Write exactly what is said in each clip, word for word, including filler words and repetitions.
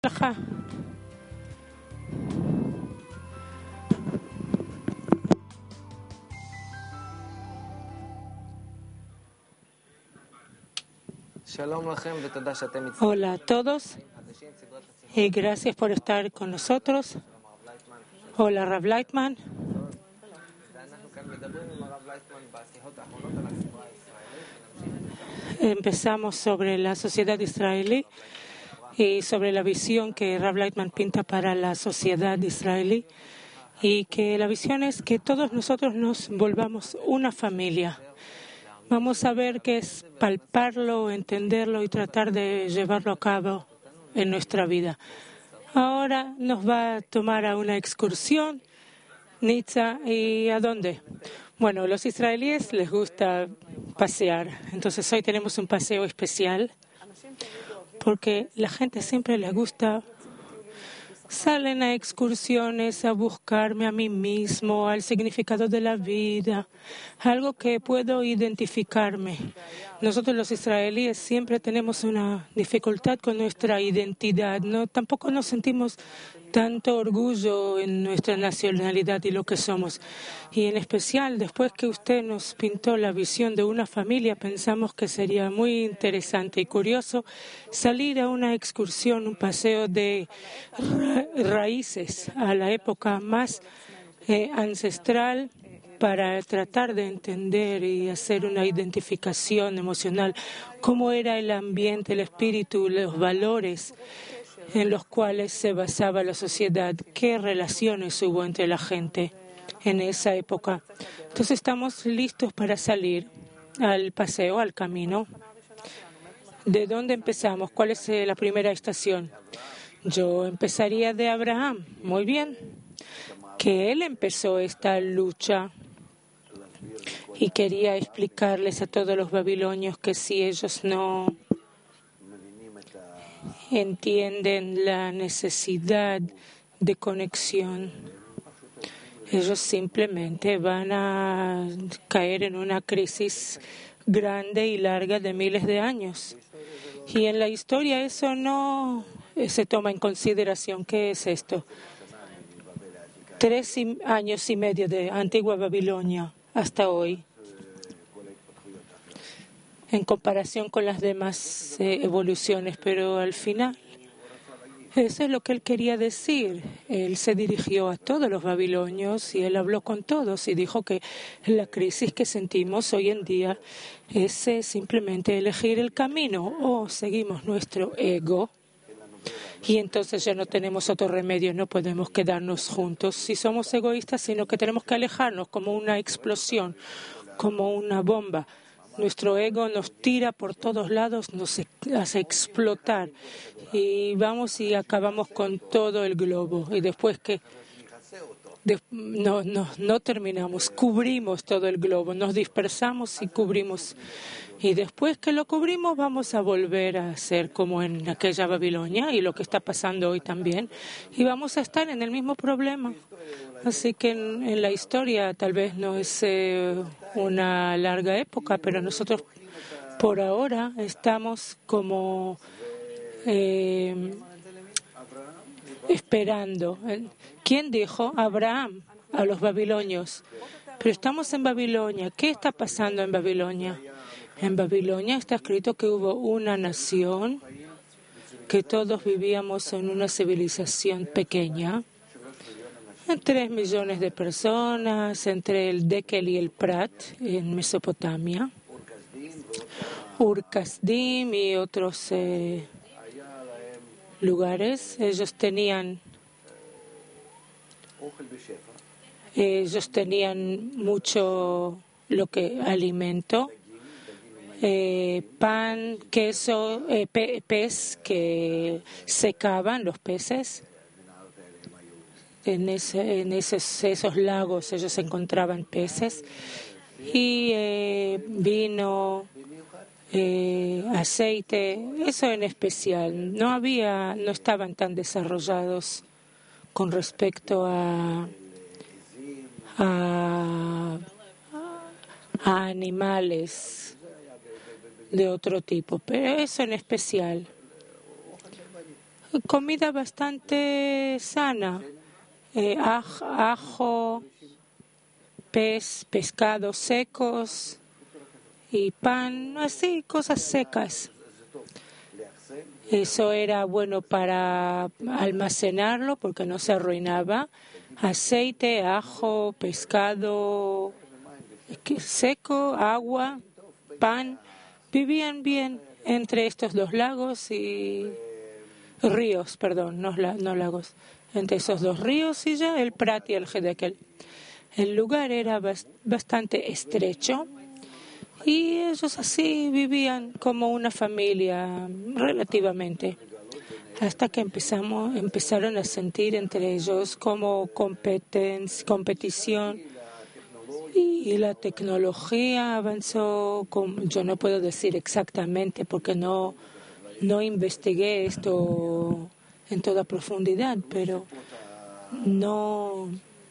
Ajá. Hola a todos y gracias por estar con nosotros. Hola, Rav Leitman. Empezamos sobre la sociedad israelí y sobre la visión que Rav Leitman pinta para la sociedad israelí, y que la visión es que todos nosotros nos volvamos una familia. Vamos a ver qué es palparlo, entenderlo y tratar de llevarlo a cabo en nuestra vida. Ahora nos va a tomar a una excursión, Nitza, ¿y a dónde? Bueno, a los israelíes les gusta pasear, entonces hoy tenemos un paseo especial porque la gente siempre les gusta. Salen a excursiones a buscarme a mí mismo, al significado de la vida, algo que puedo identificarme. Nosotros los israelíes siempre tenemos una dificultad con nuestra identidad. No, tampoco nos sentimos tanto orgullo en nuestra nacionalidad y lo que somos. Y en especial, después que usted nos pintó la visión de una familia, pensamos que sería muy interesante y curioso salir a una excursión, un paseo de ra- raíces a la época más eh, ancestral, para tratar de entender y hacer una identificación emocional, cómo era el ambiente, el espíritu, los valores en los cuales se basaba la sociedad, qué relaciones hubo entre la gente en esa época. Entonces estamos listos para salir al paseo, al camino. ¿De dónde empezamos? ¿Cuál es la primera estación? Yo empezaría de Abraham. Muy bien. Que él empezó esta lucha y quería explicarles a todos los babilonios que si ellos no entienden la necesidad de conexión, ellos simplemente van a caer en una crisis grande y larga de miles de años. Y en la historia eso no se toma en consideración. ¿Qué es esto? Tres años y medio de antigua Babilonia hasta hoy, en comparación con las demás eh, evoluciones, pero al final eso es lo que él quería decir. Él se dirigió a todos los babilonios y él habló con todos y dijo que la crisis que sentimos hoy en día es eh, simplemente elegir el camino, o seguimos nuestro ego y entonces ya no tenemos otro remedio, no podemos quedarnos juntos si somos egoístas, sino que tenemos que alejarnos como una explosión, como una bomba. Nuestro ego nos tira por todos lados, nos hace explotar y vamos y acabamos con todo el globo. Y después que de, no, no, no terminamos, cubrimos todo el globo, nos dispersamos y cubrimos. Y después que lo cubrimos vamos a volver a ser como en aquella Babilonia y lo que está pasando hoy también. Y vamos a estar en el mismo problema. Así que en, en la historia tal vez no es eh, una larga época, pero nosotros por ahora estamos como eh, esperando. ¿Quién dijo? Abraham, a los babilonios. Pero estamos en Babilonia. ¿Qué está pasando en Babilonia? En Babilonia está escrito que hubo una nación, que todos vivíamos en una civilización pequeña, tres millones de personas, entre el Dekel y el Prat, en Mesopotamia, Ur-Kasdim y otros eh, lugares. Ellos tenían, ellos tenían mucho lo que alimento, eh, pan, queso, eh, pe, pez que secaban los peces. En, ese, en esos, esos lagos ellos encontraban peces y eh, vino, eh, aceite, eso en especial. No había, no estaban tan desarrollados con respecto a, a, a animales de otro tipo, pero eso en especial. comida bastante sana, eh, aj, ajo, pez, pescados secos y pan, así, cosas secas. Eso era bueno para almacenarlo porque no se arruinaba. Aceite, ajo, pescado seco, agua, pan. Vivían bien entre estos dos lagos y ríos, perdón, no, no lagos. Entre esos dos ríos y ya el Prat y el Hedekel. El lugar era bastante estrecho y ellos así vivían como una familia relativamente. Hasta que empezamos, empezaron a sentir entre ellos como competencia, competición y la tecnología avanzó. Con, yo no puedo decir exactamente porque no, no investigué esto en toda profundidad, pero no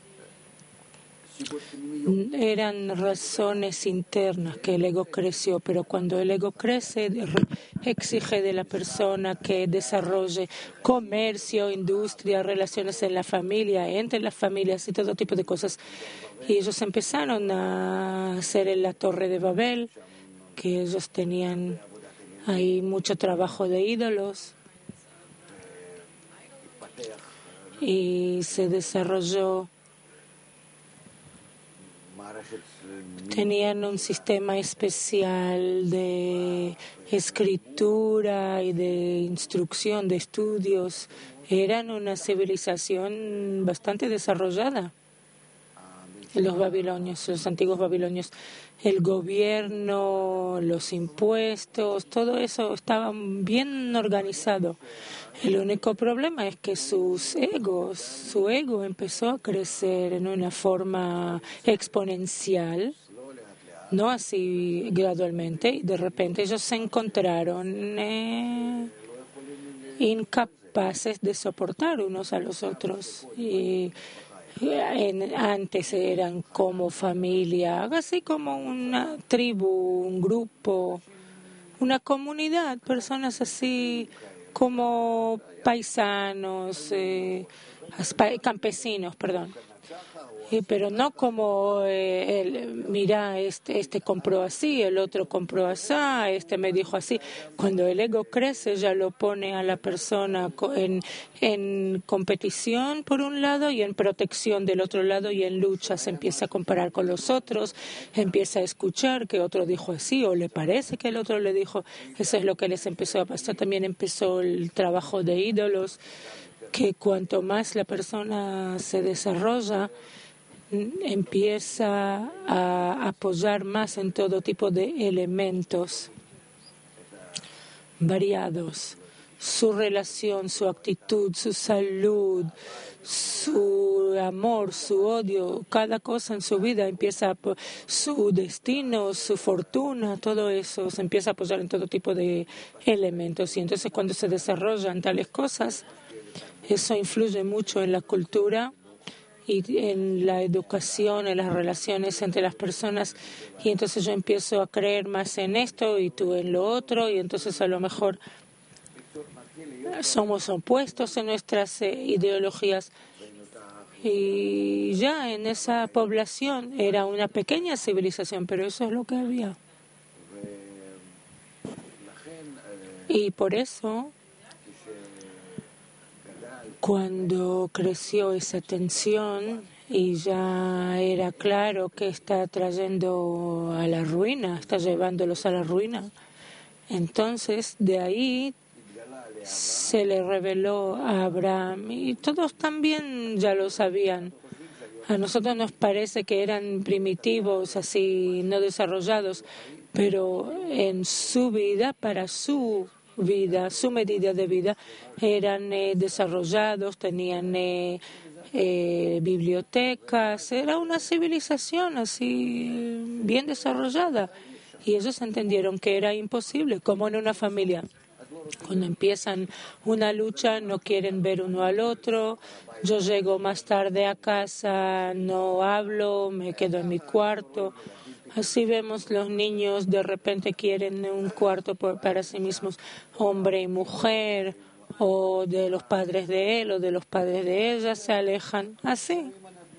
eran razones internas que el ego creció, pero cuando el ego crece exige de la persona que desarrolle comercio, industria, relaciones en la familia, entre las familias y todo tipo de cosas. Y ellos empezaron a hacer en la Torre de Babel, que ellos tenían ahí mucho trabajo de ídolos y se desarrolló. Tenían un sistema especial de escritura y de instrucción, de estudios. Eran una civilización bastante desarrollada. Los babilonios, los antiguos babilonios, el gobierno, los impuestos, todo eso estaba bien organizado. El único problema es que sus egos, su ego empezó a crecer en una forma exponencial, no así gradualmente, y de repente ellos se encontraron eh, incapaces de soportar unos a los otros. Y En, antes eran como familia, así como una tribu, un grupo, una comunidad, personas así como paisanos, eh, campesinos, perdón. Eh, pero no como eh, el, mira, este, este compró así, el otro compró así, este me dijo así. Cuando el ego crece ya lo pone a la persona en, en competición por un lado y en protección del otro lado y en lucha. Se empieza a comparar con los otros, empieza a escuchar que otro dijo así o le parece que el otro le dijo. Eso es lo que les empezó a pasar. También empezó el trabajo de ídolos, que cuanto más la persona se desarrolla, empieza a apoyar más en todo tipo de elementos variados. Su relación, su actitud, su salud, su amor, su odio, cada cosa en su vida empieza a, su destino, su fortuna, todo eso se empieza a apoyar en todo tipo de elementos. Y entonces cuando se desarrollan tales cosas, eso influye mucho en la cultura y en la educación, en las relaciones entre las personas, y entonces yo empiezo a creer más en esto y tú en lo otro, y entonces a lo mejor somos opuestos en nuestras eh, ideologías. Y ya en esa población era una pequeña civilización, pero eso es lo que había. Y por eso, cuando creció esa tensión y ya era claro que está trayendo a la ruina, está llevándolos a la ruina, entonces de ahí se le reveló a Abraham y todos también ya lo sabían. A nosotros nos parece que eran primitivos, así no desarrollados, pero en su vida, para su vida, su medida de vida, eran eh, desarrollados, tenían eh, eh, bibliotecas, era una civilización así bien desarrollada. Y ellos entendieron que era imposible, como en una familia. Cuando empiezan una lucha, no quieren ver uno al otro. Yo llego más tarde a casa, no hablo, me quedo en mi cuarto. Así vemos los niños de repente quieren un cuarto por, para sí mismos, hombre y mujer, o de los padres de él o de los padres de ella, se alejan así.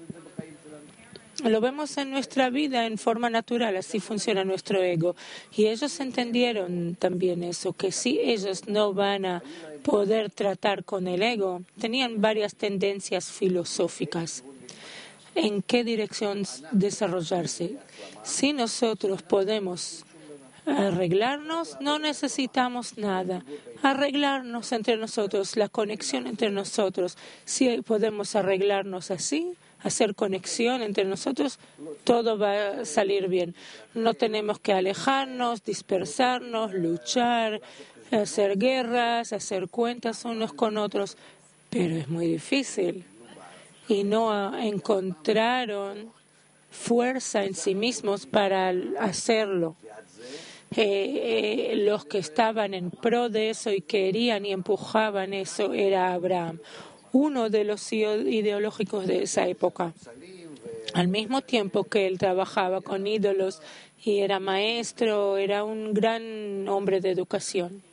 Lo vemos en nuestra vida en forma natural, así funciona nuestro ego. Y ellos entendieron también eso, que si ellos no van a poder tratar con el ego, tenían varias tendencias filosóficas. ¿En qué dirección desarrollarse? Si nosotros podemos arreglarnos, no necesitamos nada. Arreglarnos entre nosotros, la conexión entre nosotros. Si podemos arreglarnos así, hacer conexión entre nosotros, todo va a salir bien. No tenemos que alejarnos, dispersarnos, luchar, hacer guerras, hacer cuentas unos con otros. Pero es muy difícil. Y no encontraron fuerza en sí mismos para hacerlo. Eh, eh, los que estaban en pro de eso y querían y empujaban eso era Abraham, uno de los ideológicos de esa época. Al mismo tiempo que él trabajaba con ídolos y era maestro, era un gran hombre de educación.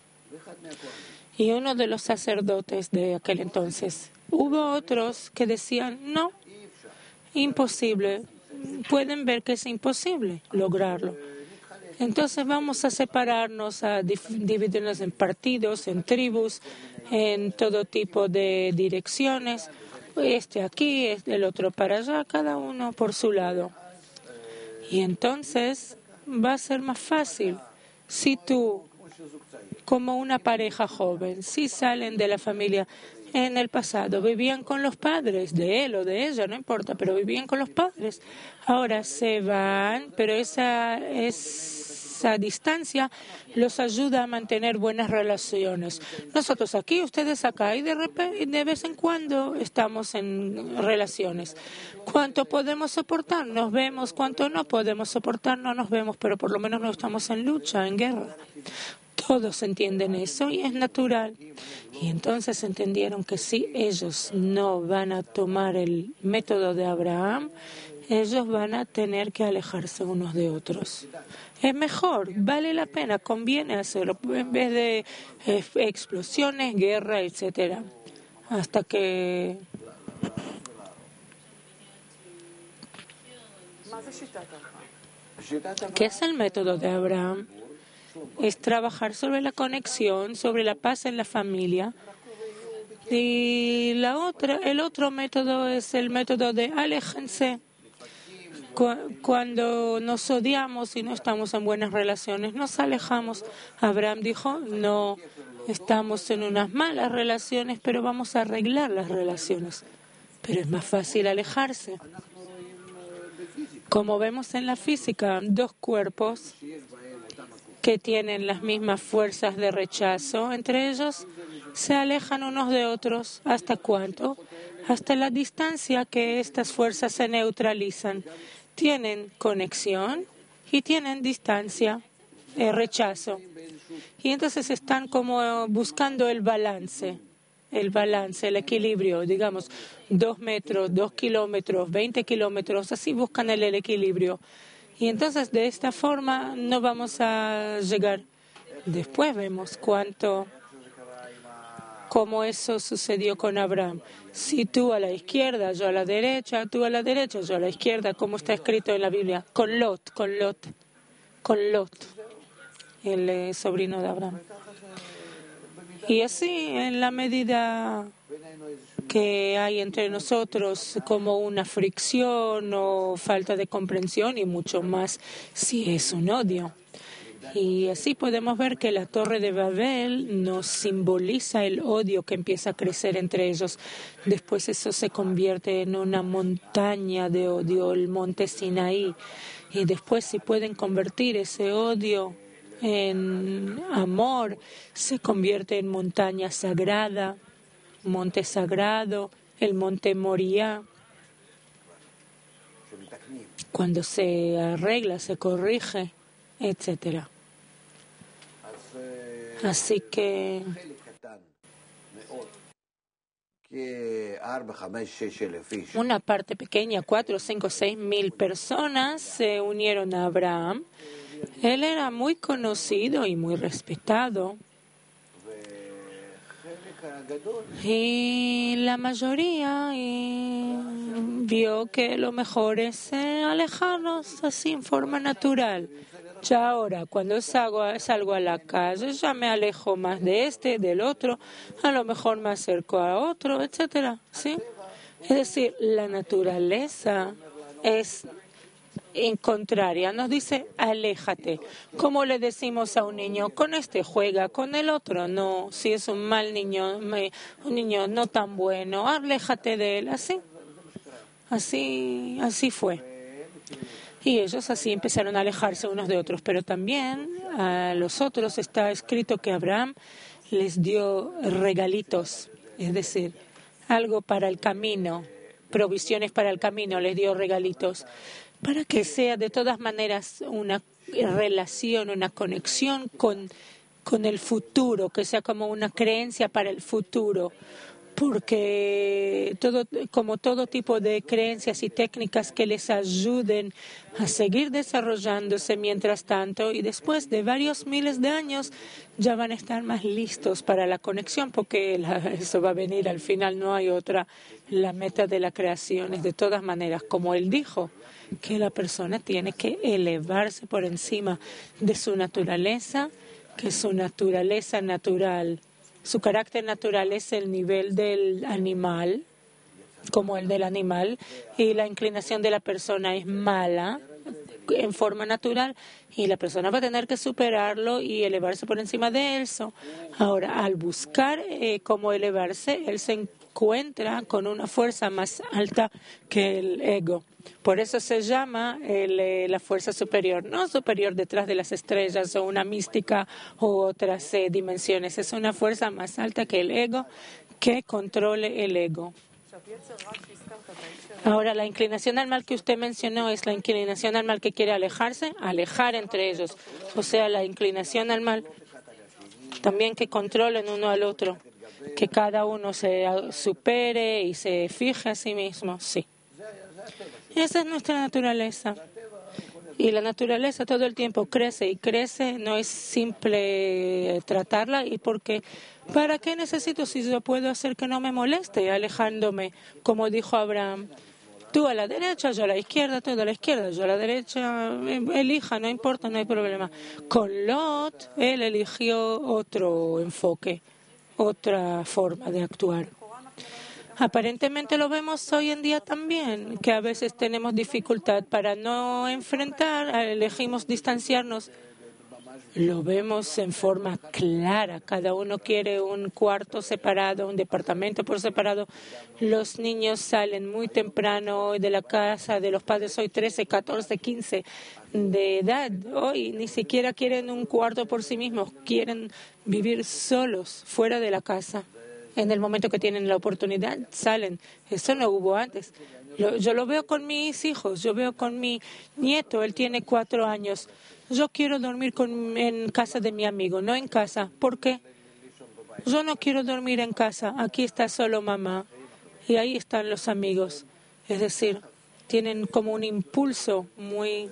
Y uno de los sacerdotes de aquel entonces. Hubo otros que decían, no, imposible. Pueden ver que es imposible lograrlo. Entonces vamos a separarnos, a dividirnos en partidos, en tribus, en todo tipo de direcciones. Este aquí, el otro para allá, cada uno por su lado. Y entonces va a ser más fácil si tú, como una pareja joven, si salen de la familia. En el pasado vivían con los padres, de él o de ella, no importa, pero vivían con los padres. Ahora se van, pero esa, esa distancia los ayuda a mantener buenas relaciones. Nosotros aquí, ustedes acá, y de, repente, de vez en cuando estamos en relaciones. ¿Cuánto podemos soportar? Nos vemos. ¿Cuánto no podemos soportar? No nos vemos, pero por lo menos no estamos en lucha, en guerra. Todos entienden eso y es natural. Y entonces entendieron que si ellos no van a tomar el método de Abraham, ellos van a tener que alejarse unos de otros. Es mejor, vale la pena, conviene hacerlo, en vez de eh, explosiones, guerra, etcétera. Hasta que... ¿Qué es el método de Abraham? Es trabajar sobre la conexión, sobre la paz en la familia. Y la otra, el otro método es el método de aléjense. Cuando nos odiamos y no estamos en buenas relaciones, nos alejamos. Abraham dijo, no, estamos en unas malas relaciones, pero vamos a arreglar las relaciones. Pero es más fácil alejarse. Como vemos en la física, dos cuerpos que tienen las mismas fuerzas de rechazo entre ellos, se alejan unos de otros. ¿Hasta cuánto? Hasta la distancia que estas fuerzas se neutralizan. Tienen conexión y tienen distancia, eh, rechazo. Y entonces están como buscando el balance, el balance, el equilibrio, digamos, dos metros, dos kilómetros, veinte kilómetros, así buscan el, el equilibrio. Y entonces de esta forma no vamos a llegar. Después vemos cuánto, cómo eso sucedió con Abraham. Si tú a la izquierda, yo a la derecha, tú a la derecha, yo a la izquierda, como está escrito en la Biblia, con Lot, con Lot, con Lot, el eh, sobrino de Abraham. Y así, en la medida que hay entre nosotros como una fricción o falta de comprensión y mucho más si es un odio. Y así podemos ver que la Torre de Babel nos simboliza el odio que empieza a crecer entre ellos. Después eso se convierte en una montaña de odio, el monte Sinaí. Y después si pueden convertir ese odio en amor, se convierte en montaña sagrada, monte sagrado, el monte Moriah. Cuando se arregla, se corrige, etcétera. Así que una parte pequeña, cuatro, cinco, seis mil personas se unieron a Abraham. Él era muy conocido y muy respetado. Y la mayoría y vio que lo mejor es eh, alejarnos así en forma natural. Ya ahora, cuando salgo a, salgo a la calle, ya me alejo más de este, del otro, a lo mejor me acerco a otro, etcétera. ¿Sí? Es decir, la naturaleza es en contraria, nos dice aléjate. ¿Cómo le decimos a un niño? Con este juega, con el otro no. Si es un mal niño, un niño no tan bueno, aléjate de él. Así, así, así fue. Y ellos así empezaron a alejarse unos de otros. Pero también a los otros está escrito que Abraham les dio regalitos, es decir, algo para el camino, provisiones para el camino, les dio regalitos, para que sea de todas maneras una relación, una conexión con, con el futuro, que sea como una creencia para el futuro, porque todo, como todo tipo de creencias y técnicas que les ayuden a seguir desarrollándose mientras tanto, y después de varios miles de años ya van a estar más listos para la conexión, porque la, eso va a venir al final, no hay otra. La meta de la creación es de todas maneras, como él dijo, que la persona tiene que elevarse por encima de su naturaleza, que su naturaleza natural, su carácter natural es el nivel del animal, como el del animal, y la inclinación de la persona es mala en forma natural, y la persona va a tener que superarlo y elevarse por encima de eso. Ahora, al buscar eh, cómo elevarse, él se encuentra con una fuerza más alta que el ego. Por eso se llama el, eh, la fuerza superior, no superior detrás de las estrellas o una mística u otras eh, dimensiones. Es una fuerza más alta que el ego, que controle el ego. Ahora, la inclinación al mal que usted mencionó es la inclinación al mal que quiere alejarse, alejar entre ellos. O sea, la inclinación al mal también que controlen uno al otro, que cada uno se supere y se fije a sí mismo. Sí. Esa es nuestra naturaleza. Y la naturaleza todo el tiempo crece y crece, no es simple tratarla. ¿Y por qué? ¿Para qué necesito si yo puedo hacer que no me moleste alejándome? Como dijo Abraham, tú a la derecha, yo a la izquierda, tú a la izquierda, yo a la derecha, elija, no importa, no hay problema. Con Lot, él eligió otro enfoque, otra forma de actuar. Aparentemente lo vemos hoy en día también, que a veces tenemos dificultad para no enfrentar, elegimos distanciarnos. Lo vemos en forma clara. Cada uno quiere un cuarto separado, un departamento por separado. Los niños salen muy temprano de la casa de los padres, hoy trece, catorce, quince de edad. Hoy ni siquiera quieren un cuarto por sí mismos, quieren vivir solos, fuera de la casa. En el momento que tienen la oportunidad, salen. Eso no hubo antes. Lo, yo lo veo con mis hijos, yo veo con mi nieto, él tiene cuatro años. Yo quiero dormir con, en casa de mi amigo, no en casa. ¿Por qué? Yo no quiero dormir en casa. Aquí está solo mamá y ahí están los amigos. Es decir, tienen como un impulso muy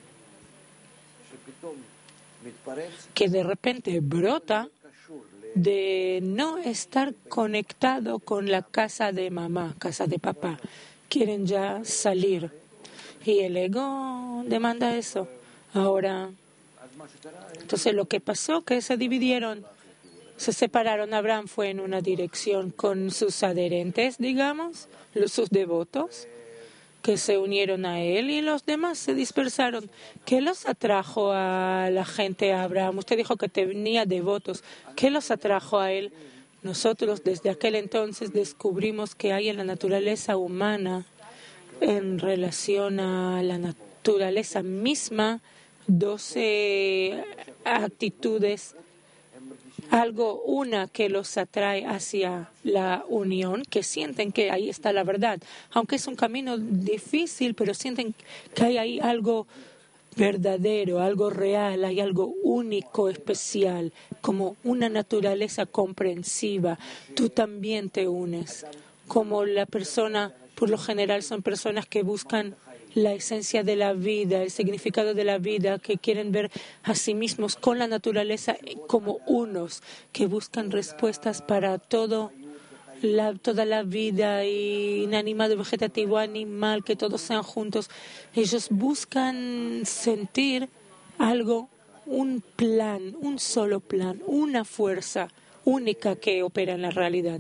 que de repente brota de no estar conectado con la casa de mamá, casa de papá. Quieren ya salir. Y el ego demanda eso. Ahora, entonces lo que pasó, que se dividieron, se separaron. Abraham fue en una dirección con sus adherentes, digamos, los, sus devotos, que se unieron a él, y los demás se dispersaron. ¿Qué los atrajo a la gente a Abraham? Usted dijo que tenía devotos. ¿Qué los atrajo a él? Nosotros desde aquel entonces descubrimos que hay en la naturaleza humana, en relación a la naturaleza misma, doce actitudes, algo, una que los atrae hacia la unión, que sienten que ahí está la verdad, aunque es un camino difícil, pero sienten que hay ahí algo verdadero, algo real, hay algo único, especial, como una naturaleza comprensiva. Tú también te unes, como la persona, por lo general son personas que buscan la esencia de la vida, el significado de la vida, que quieren ver a sí mismos con la naturaleza como unos, que buscan respuestas para todo. La, toda la vida, inanimado, vegetativo, animal, que todos sean juntos. Ellos buscan sentir algo, un plan, un solo plan, una fuerza única que opera en la realidad.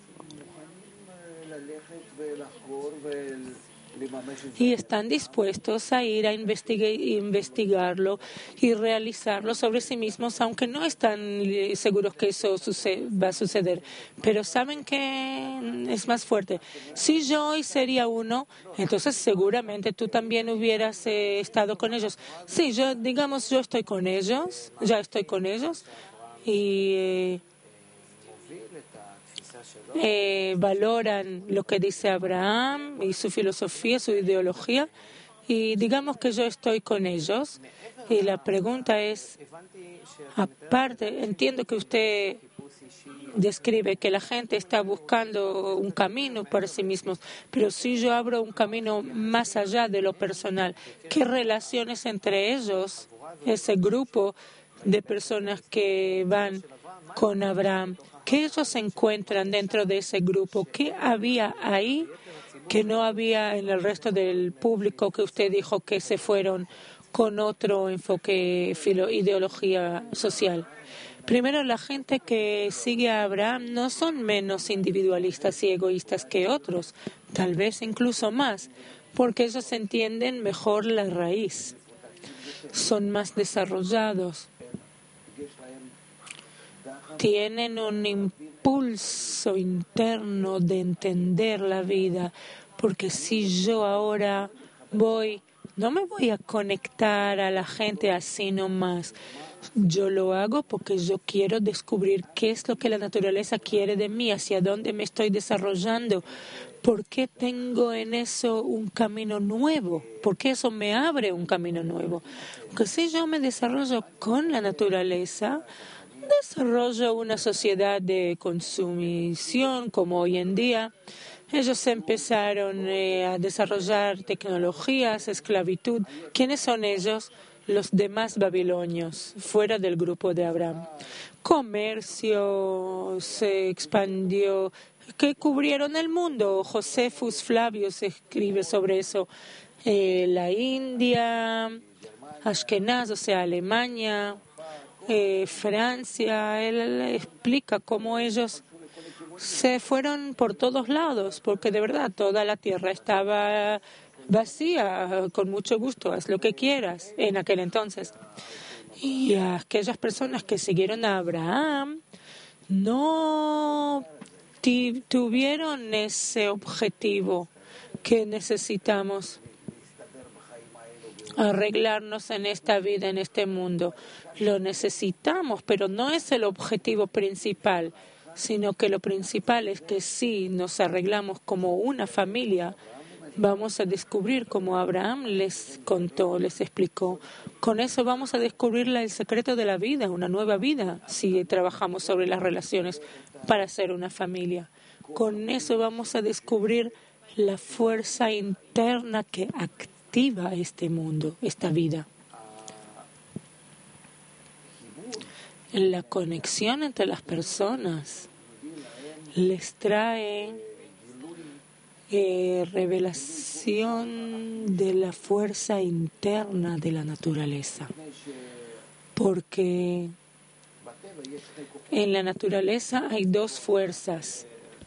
Y están dispuestos a ir a investigar, investigarlo y realizarlo sobre sí mismos, aunque no están seguros que eso sucede, va a suceder. Pero saben que es más fuerte. Si yo hoy sería uno, entonces seguramente tú también hubieras eh, estado con ellos. Sí, yo, digamos, yo estoy con ellos, ya estoy con ellos y... Eh, Eh, valoran lo que dice Abraham y su filosofía, su ideología, y digamos que yo estoy con ellos. Y la pregunta es, aparte, entiendo que usted describe que la gente está buscando un camino para sí mismos, pero si yo abro un camino más allá de lo personal, ¿qué relaciones entre ellos, ese grupo de personas que van con Abraham? ¿Qué ellos encuentran dentro de ese grupo? ¿Qué había ahí que no había en el resto del público que usted dijo que se fueron con otro enfoque, filo, ideología social? Primero, la gente que sigue a Abraham no son menos individualistas y egoístas que otros, tal vez incluso más, porque ellos entienden mejor la raíz, son más desarrollados. Tienen un impulso interno de entender la vida, porque si yo ahora voy, no me voy a conectar a la gente así nomás. Yo lo hago porque yo quiero descubrir qué es lo que la naturaleza quiere de mí, hacia dónde me estoy desarrollando, por qué tengo en eso un camino nuevo, por qué eso me abre un camino nuevo. Porque si yo me desarrollo con la naturaleza, desarrollo una sociedad de consumición como hoy en día. Ellos empezaron eh, a desarrollar tecnologías, esclavitud. ¿Quiénes son ellos? Los demás babilonios, fuera del grupo de Abraham. Comercio se expandió, que cubrieron el mundo. Josefus Flavius escribe sobre eso. Eh, la India, Ashkenaz, o sea, Alemania, Eh, Francia, él explica cómo ellos se fueron por todos lados, porque de verdad toda la tierra estaba vacía, con mucho gusto, haz lo que quieras en aquel entonces. Y aquellas personas que siguieron a Abraham no tuvieron ese objetivo que necesitamos, arreglarnos en esta vida, en este mundo. Lo necesitamos, pero no es el objetivo principal, sino que lo principal es que si nos arreglamos como una familia, vamos a descubrir, como Abraham les contó, les explicó, con eso vamos a descubrir el secreto de la vida, una nueva vida, si trabajamos sobre las relaciones para ser una familia. Con eso vamos a descubrir la fuerza interna que activa este mundo, esta vida. La conexión entre las personas les trae eh, revelación de la fuerza interna de la naturaleza, porque en la naturaleza hay dos fuerzas: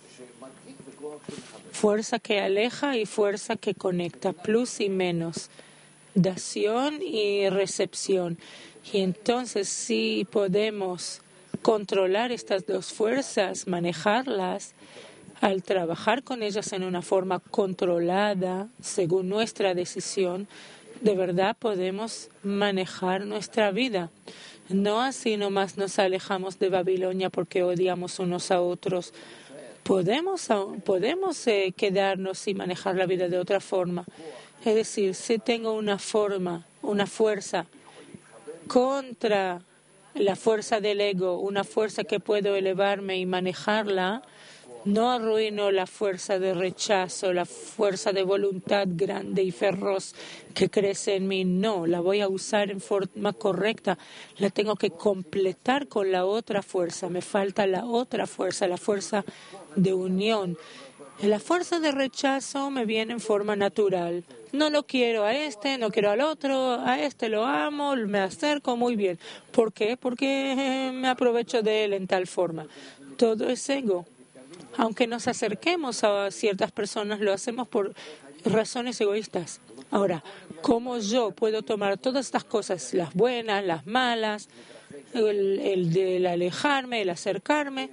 fuerza que aleja y fuerza que conecta, plus y menos, dación y recepción. Y entonces, si podemos controlar estas dos fuerzas, manejarlas, al trabajar con ellas en una forma controlada, según nuestra decisión, de verdad podemos manejar nuestra vida. No así nomás nos alejamos de Babilonia porque odiamos unos a otros. Podemos, podemos eh, quedarnos y manejar la vida de otra forma. Es decir, si tengo una forma, una fuerza contra la fuerza del ego, una fuerza que puedo elevarme y manejarla, No arruino la fuerza de rechazo, la fuerza de voluntad grande y feroz que crece en mí. No, la voy a usar en forma correcta. La tengo que completar con la otra fuerza. Me falta la otra fuerza, la fuerza de unión. La fuerza de rechazo me viene en forma natural. No lo quiero a este, no quiero al otro, a este lo amo, me acerco muy bien. ¿Por qué? Porque me aprovecho de él en tal forma. Todo es ego. Aunque nos acerquemos a ciertas personas, lo hacemos por razones egoístas. Ahora, ¿cómo yo puedo tomar todas estas cosas, las buenas, las malas, el, el del alejarme, el acercarme,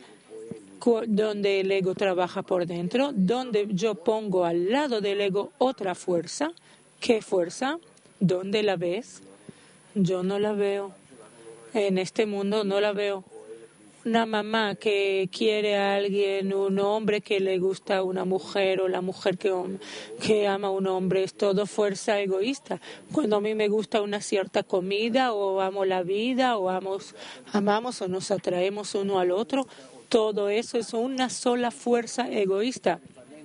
donde el ego trabaja por dentro, donde yo pongo al lado del ego otra fuerza? ¿Qué fuerza? ¿Dónde la ves? Yo no la veo. En este mundo no la veo. Una mamá que quiere a alguien, un hombre que le gusta a una mujer, o la mujer que, que ama a un hombre, es todo fuerza egoísta. Cuando a mí me gusta una cierta comida, o amo la vida, o amamos, amamos o nos atraemos uno al otro, todo eso es una sola fuerza egoísta.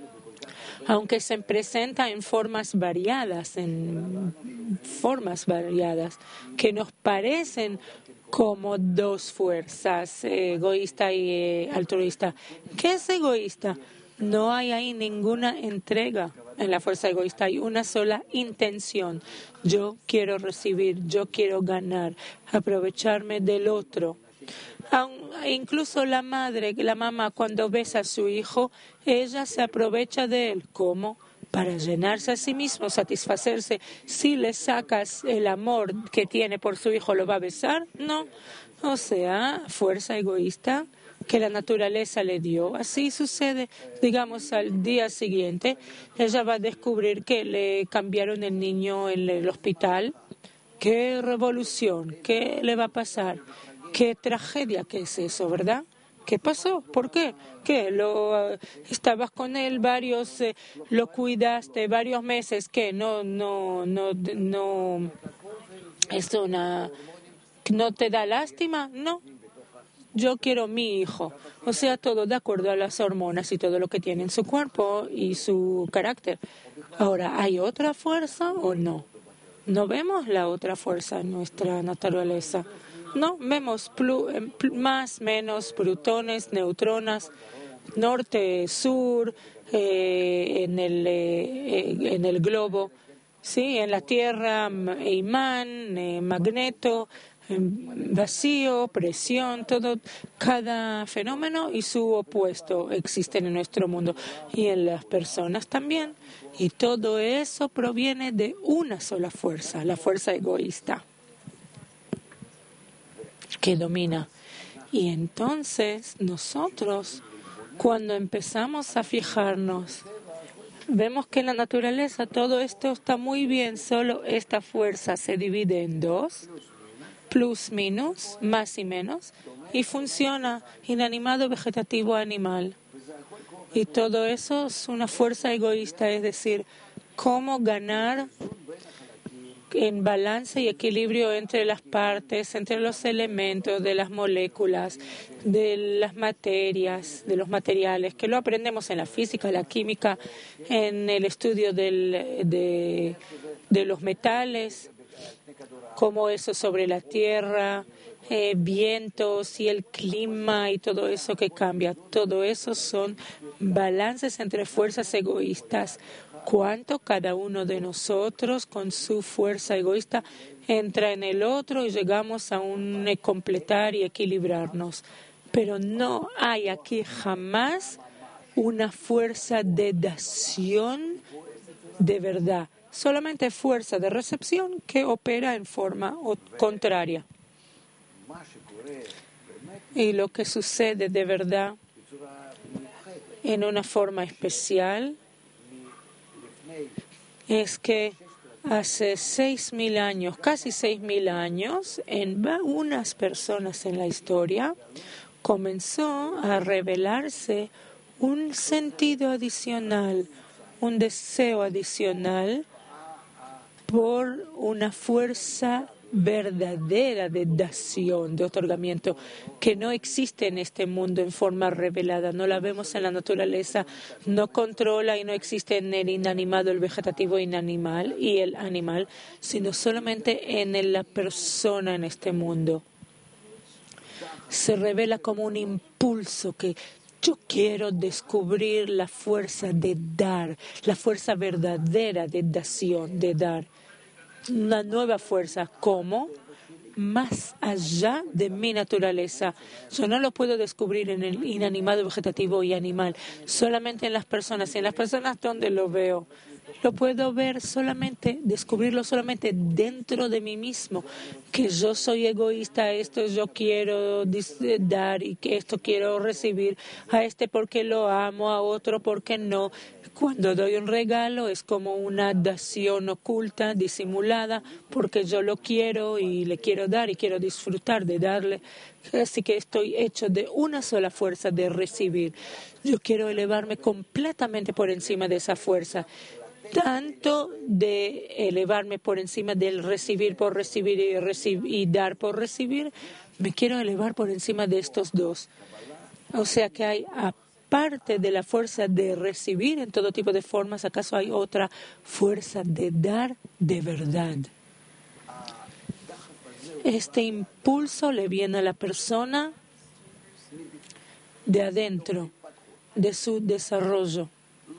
Aunque se presenta en formas variadas, en formas variadas, que nos parecen como dos fuerzas, egoísta y eh, altruista. ¿Qué es egoísta? No hay ahí ninguna entrega en la fuerza egoísta, hay una sola intención. Yo quiero recibir, yo quiero ganar, aprovecharme del otro. Incluso la madre, la mamá, cuando besa a su hijo, ella se aprovecha de él. ¿Cómo? Para llenarse a sí mismo, satisfacerse. Si le sacas el amor que tiene por su hijo, ¿lo va a besar? No. O sea, fuerza egoísta que la naturaleza le dio. Así sucede, digamos, al día siguiente, ella va a descubrir que le cambiaron el niño en el hospital. ¡Qué revolución! ¿Qué le va a pasar? ¡Qué tragedia que es eso!, ¿verdad? ¿Qué pasó? ¿Por qué? ¿Qué? Lo, uh, estabas con él varios, eh, lo cuidaste varios meses. ¿Qué? No, no, no, no, es una, ¿no te da lástima? No. Yo quiero mi hijo. O sea, todo de acuerdo a las hormonas y todo lo que tiene en su cuerpo y su carácter. Ahora, ¿hay otra fuerza o no? No vemos la otra fuerza en nuestra naturaleza. No, vemos plu, pl, más, menos, protones, neutronas, norte, sur, eh, en, el, eh, en el globo, sí, en la Tierra, imán, eh, magneto, eh, vacío, presión, todo, cada fenómeno y su opuesto existen en nuestro mundo y en las personas también. Y todo eso proviene de una sola fuerza, la fuerza egoísta, que domina. Y entonces nosotros, cuando empezamos a fijarnos, vemos que en la naturaleza todo esto está muy bien, solo esta fuerza se divide en dos, plus, minus, más y menos, y funciona inanimado, vegetativo, animal. Y todo eso es una fuerza egoísta, es decir, cómo ganar en balance y equilibrio entre las partes, entre los elementos de las moléculas, de las materias, de los materiales, que lo aprendemos en la física, la química, en el estudio del, de, de los metales, cómo eso sobre la tierra, eh, vientos y el clima y todo eso que cambia. Todo eso son balances entre fuerzas egoístas. Cuánto cada uno de nosotros con su fuerza egoísta entra en el otro y llegamos a un completar y equilibrarnos. Pero no hay aquí jamás una fuerza de dación de verdad, solamente fuerza de recepción que opera en forma contraria. Y lo que sucede de verdad en una forma especial es que hace seis mil años, casi seis mil años, en unas personas en la historia comenzó a revelarse un sentido adicional, un deseo adicional por una fuerza verdadera de dación, de otorgamiento, que no existe en este mundo en forma revelada. No la vemos en la naturaleza, no controla y no existe en el inanimado, el vegetativo inanimal y el animal, sino solamente en la persona en este mundo. Se revela como un impulso que yo quiero descubrir la fuerza de dar, la fuerza verdadera de dación, de dar. Una nueva fuerza, ¿cómo? Más allá de mi naturaleza. Yo no lo puedo descubrir en el inanimado, vegetativo y animal, solamente en las personas. Y en las personas, ¿dónde lo veo? Lo puedo ver solamente, descubrirlo solamente dentro de mí mismo, que yo soy egoísta, esto yo quiero dar y que esto quiero recibir, a este porque lo amo, a otro porque no. Cuando doy un regalo es como una dación oculta, disimulada, porque yo lo quiero y le quiero dar y quiero disfrutar de darle. Así que estoy hecho de una sola fuerza de recibir. Yo quiero elevarme completamente por encima de esa fuerza. Tanto de elevarme por encima del recibir por recibir y, recib- y dar por recibir, me quiero elevar por encima de estos dos. O sea que hay, aparte de la fuerza de recibir en todo tipo de formas, ¿acaso hay otra fuerza de dar de verdad? Este impulso le viene a la persona de adentro, de su desarrollo.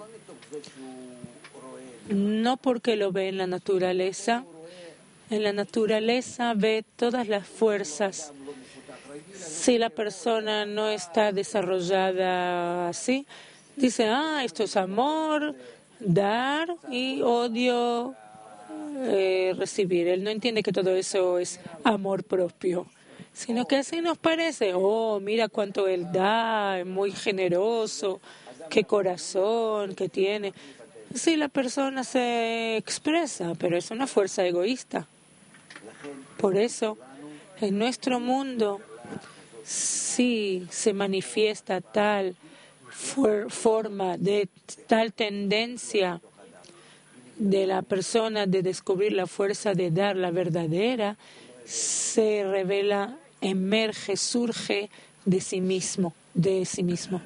No porque lo ve en la naturaleza. En la naturaleza ve todas las fuerzas. Si la persona no está desarrollada así, dice, ah, esto es amor, dar y odio, eh, recibir. Él no entiende que todo eso es amor propio, sino que así nos parece. Oh, mira cuánto él da, es muy generoso, qué corazón que tiene. Sí, la persona se expresa, pero es una fuerza egoísta. Por eso, en nuestro mundo, sí se manifiesta tal forma, de tal tendencia de la persona de descubrir la fuerza de dar la verdadera, se revela, emerge, surge de sí mismo, de sí mismo.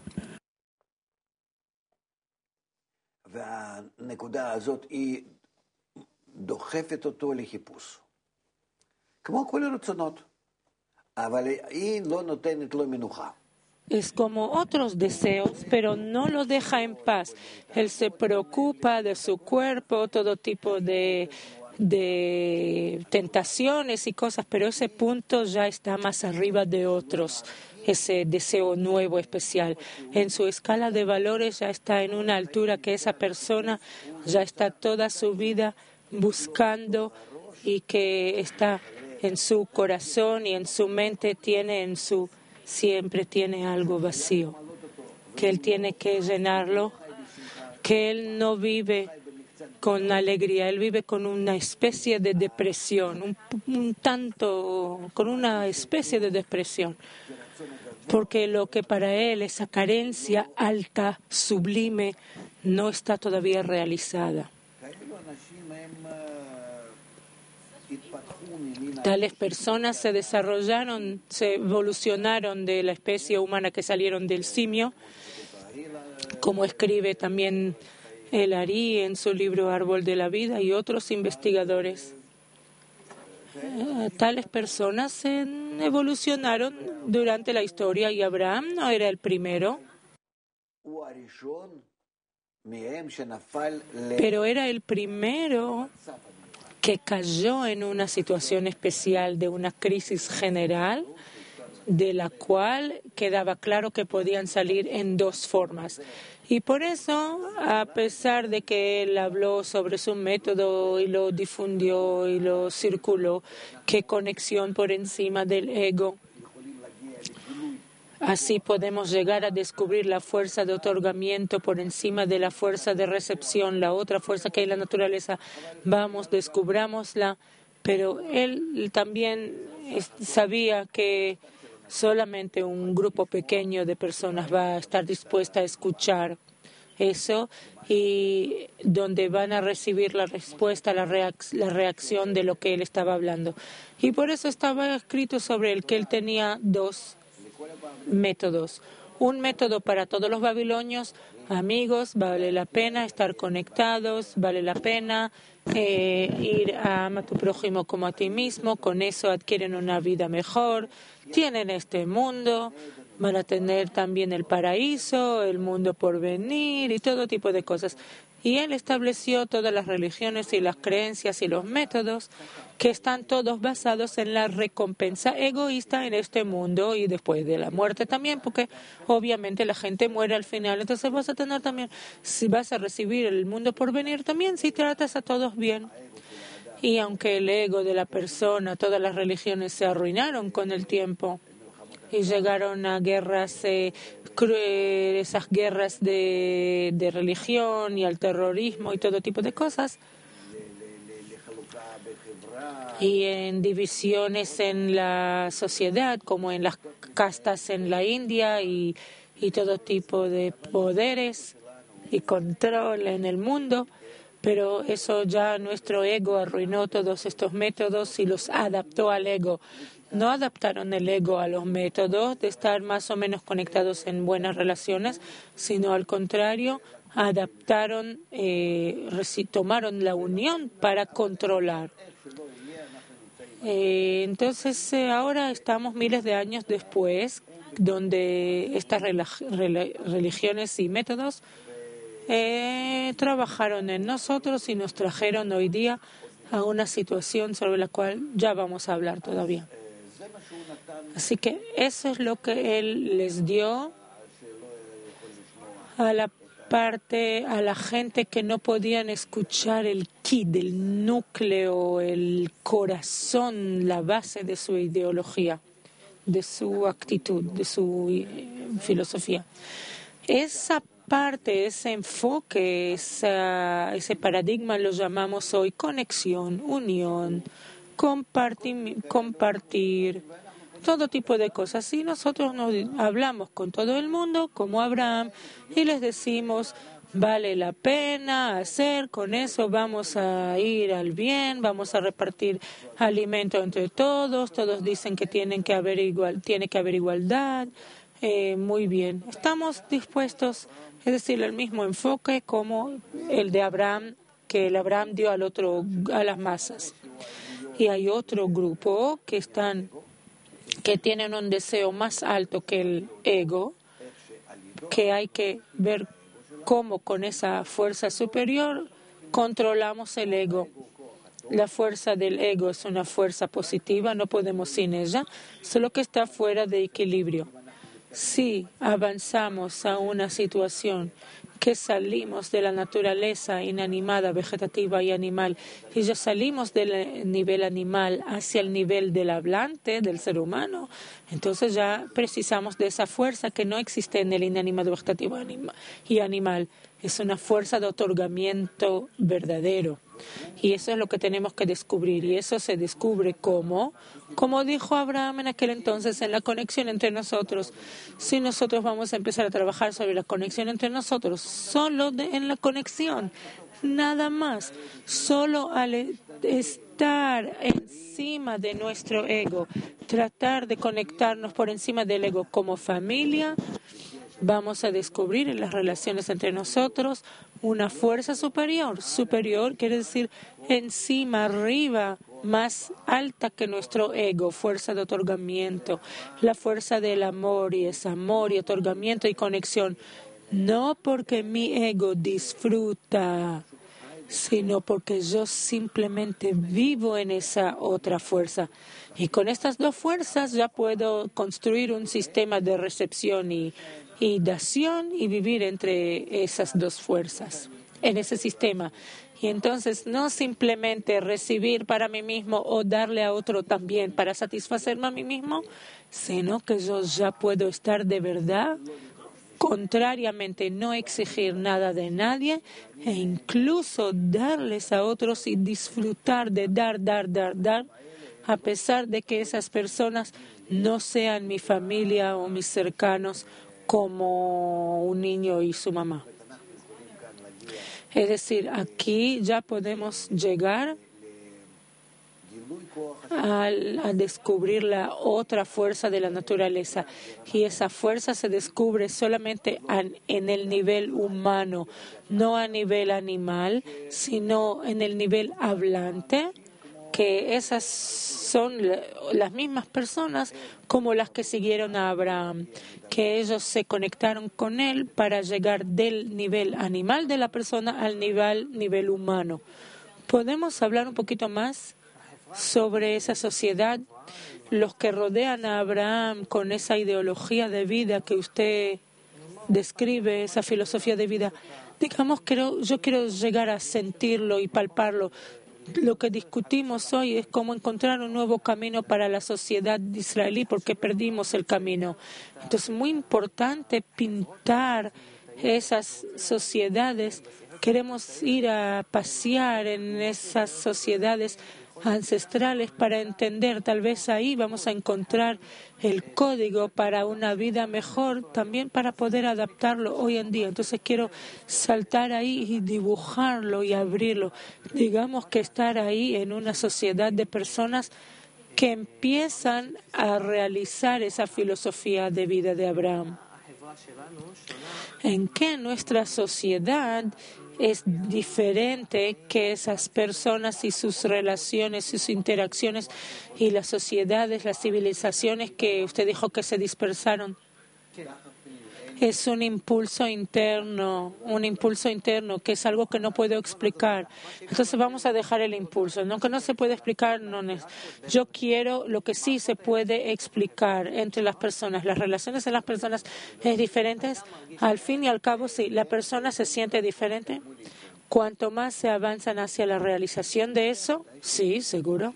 והנקודה הזאת היא דוחפת אותו לחיפוש. כמו כל הרצונות, אבל היא לא נותנת לו מנוחה. Es como otros deseos, pero no lo deja en paz. Él se preocupa de su cuerpo, todo tipo de, de tentaciones y cosas, pero ese punto ya está más arriba de otros. Ese deseo nuevo, especial. En su escala de valores ya está en una altura que esa persona ya está toda su vida buscando y que está en su corazón y en su mente, tiene en su, siempre tiene algo vacío, que él tiene que llenarlo, que él no vive con alegría, él vive con una especie de depresión, un, un tanto, con una especie de depresión. Porque lo que para él, esa carencia alta, sublime, no está todavía realizada. Tales personas se desarrollaron, se evolucionaron de la especie humana que salieron del simio, como escribe también el Ari en su libro Árbol de la Vida y otros investigadores. Tales personas se evolucionaron durante la historia y Abraham no era el primero, pero era el primero que cayó en una situación especial de una crisis general, de la cual quedaba claro que podían salir en dos formas. Y por eso, a pesar de que él habló sobre su método y lo difundió y lo circuló, qué conexión por encima del ego. Así podemos llegar a descubrir la fuerza de otorgamiento por encima de la fuerza de recepción, la otra fuerza que hay en la naturaleza. Vamos, descubrámosla, pero él también sabía que solamente un grupo pequeño de personas va a estar dispuesta a escuchar eso y donde van a recibir la respuesta, la, reac la reacción de lo que él estaba hablando. Y por eso estaba escrito sobre él que él tenía dos métodos. Un método para todos los babilonios, amigos, vale la pena estar conectados, vale la pena eh, ir a amar a tu prójimo como a ti mismo, con eso adquieren una vida mejor, tienen este mundo, van a tener también el paraíso, el mundo por venir y todo tipo de cosas. Y él estableció todas las religiones y las creencias y los métodos que están todos basados en la recompensa egoísta en este mundo y después de la muerte también, porque obviamente la gente muere al final. Entonces vas a tener también, si vas a recibir el mundo por venir también, si tratas a todos bien. Y aunque el ego de la persona, todas las religiones se arruinaron con el tiempo y llegaron a guerras eh, esas guerras de, de religión y al terrorismo y todo tipo de cosas, y en divisiones en la sociedad, como en las castas en la India y, y todo tipo de poderes y control en el mundo. Pero eso ya nuestro ego arruinó todos estos métodos y los adaptó al ego. No adaptaron el ego a los métodos de estar más o menos conectados en buenas relaciones, sino al contrario, adaptaron, eh, tomaron la unión para controlar. Eh, entonces, eh, ahora estamos miles de años después, donde estas religiones y métodos eh, trabajaron en nosotros y nos trajeron hoy día a una situación sobre la cual ya vamos a hablar todavía. Así que eso es lo que él les dio a la parte, a la gente que no podían escuchar el kid, el núcleo, el corazón, la base de su ideología, de su actitud, de su eh, filosofía. Esa parte, ese enfoque, esa, ese paradigma lo llamamos hoy conexión, unión, compartir, compartir todo tipo de cosas. Y nosotros nos hablamos con todo el mundo, como Abraham, y les decimos, vale la pena hacer, con eso vamos a ir al bien, vamos a repartir alimento entre todos, todos dicen que tienen que haber igual, tiene que haber igualdad. Eh, muy bien, estamos dispuestos, es decir, el mismo enfoque como el de Abraham, que el Abraham dio al otro, a las masas. Y hay otro grupo que están que tienen un deseo más alto que el ego, que hay que ver cómo con esa fuerza superior controlamos el ego. La fuerza del ego es una fuerza positiva, no podemos sin ella, solo que está fuera de equilibrio. Si avanzamos a una situación que salimos de la naturaleza inanimada, vegetativa y animal, y ya salimos del nivel animal hacia el nivel del hablante, del ser humano, entonces ya precisamos de esa fuerza que no existe en el inanimado, vegetativo y animal. Es una fuerza de otorgamiento verdadero. Y eso es lo que tenemos que descubrir. Y eso se descubre como, como dijo Abraham en aquel entonces, en la conexión entre nosotros. Si nosotros vamos a empezar a trabajar sobre la conexión entre nosotros, solo de, en la conexión, nada más, solo al estar encima de nuestro ego, tratar de conectarnos por encima del ego como familia, vamos a descubrir en las relaciones entre nosotros una fuerza superior. Superior quiere decir encima, arriba, más alta que nuestro ego, fuerza de otorgamiento, la fuerza del amor, y es amor y otorgamiento y conexión. No porque mi ego disfruta, sino porque yo simplemente vivo en esa otra fuerza. Y con estas dos fuerzas ya puedo construir un sistema de recepción y, y dación y vivir entre esas dos fuerzas, en ese sistema. Y entonces no simplemente recibir para mí mismo o darle a otro también para satisfacerme a mí mismo, sino que yo ya puedo estar de verdad, contrariamente, no exigir nada de nadie e incluso darles a otros y disfrutar de dar, dar, dar, dar, a pesar de que esas personas no sean mi familia o mis cercanos como un niño y su mamá. Es decir, aquí ya podemos llegar a, a descubrir la otra fuerza de la naturaleza. Y esa fuerza se descubre solamente an, en el nivel humano, no a nivel animal, sino en el nivel hablante, que esas son las mismas personas como las que siguieron a Abraham, que ellos se conectaron con él para llegar del nivel animal de la persona al nivel, nivel humano. ¿Podemos hablar un poquito más sobre esa sociedad, los que rodean a Abraham con esa ideología de vida que usted describe, esa filosofía de vida? Digamos que yo quiero llegar a sentirlo y palparlo. Lo que discutimos hoy es cómo encontrar un nuevo camino para la sociedad israelí, porque perdimos el camino. Entonces, es muy importante pintar esas sociedades. Queremos ir a pasear en esas sociedades ancestrales para entender, tal vez ahí vamos a encontrar el código para una vida mejor, también para poder adaptarlo hoy en día. Entonces quiero saltar ahí y dibujarlo y abrirlo. Digamos que estar ahí en una sociedad de personas que empiezan a realizar esa filosofía de vida de Abraham. ¿En qué nuestra sociedad es diferente que esas personas y sus relaciones, sus interacciones y las sociedades, las civilizaciones que usted dijo que se dispersaron? Es un impulso interno, un impulso interno que es algo que no puedo explicar. Entonces vamos a dejar el impulso. Lo que no se puede explicar, no es. Yo quiero lo que sí se puede explicar entre las personas. Las relaciones en las personas es diferentes. Al fin y al cabo, sí, la persona se siente diferente. Cuanto más se avanzan hacia la realización de eso, sí, seguro,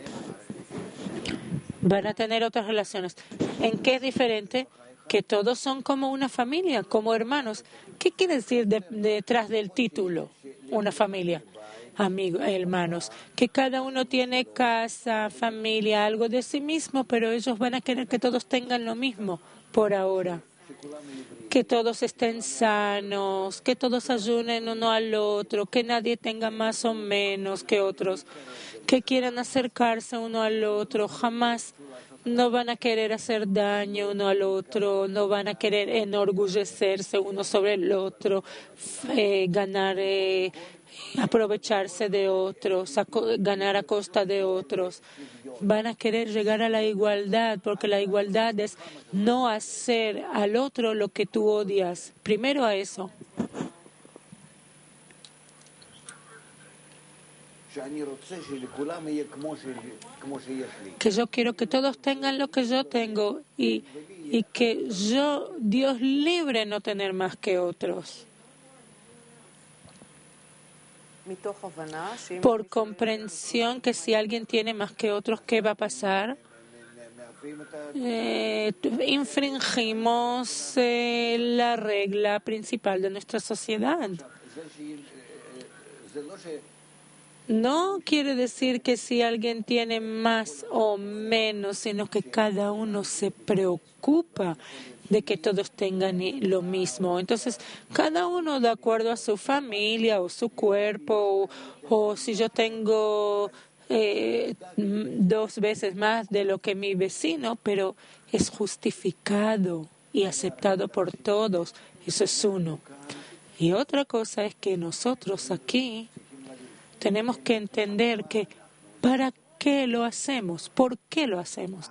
van a tener otras relaciones. ¿En qué es diferente? Que todos son como una familia, como hermanos. ¿Qué quiere decir de, detrás del título? Una familia, amigos, hermanos. Que cada uno tiene casa, familia, algo de sí mismo, pero ellos van a querer que todos tengan lo mismo por ahora. Que todos estén sanos, que todos ayuden uno al otro, que nadie tenga más o menos que otros, que quieran acercarse uno al otro, jamás. No van a querer hacer daño uno al otro, no van a querer enorgullecerse uno sobre el otro, eh, ganar, eh, aprovecharse de otros, a, ganar a costa de otros. Van a querer llegar a la igualdad, porque la igualdad es no hacer al otro lo que tú odias. Primero a eso. Que yo quiero que todos tengan lo que yo tengo y, y que yo, Dios libre, no tener más que otros. Por comprensión que si alguien tiene más que otros, ¿qué va a pasar? Eh, infringimos eh, la regla principal de nuestra sociedad. No quiere decir que si alguien tiene más o menos, sino que cada uno se preocupa de que todos tengan lo mismo. Entonces, cada uno de acuerdo a su familia o su cuerpo, o, o si yo tengo eh, dos veces más de lo que mi vecino, pero es justificado y aceptado por todos. Eso es uno. Y otra cosa es que nosotros aquí tenemos que entender que ¿para qué lo hacemos? ¿Por qué lo hacemos?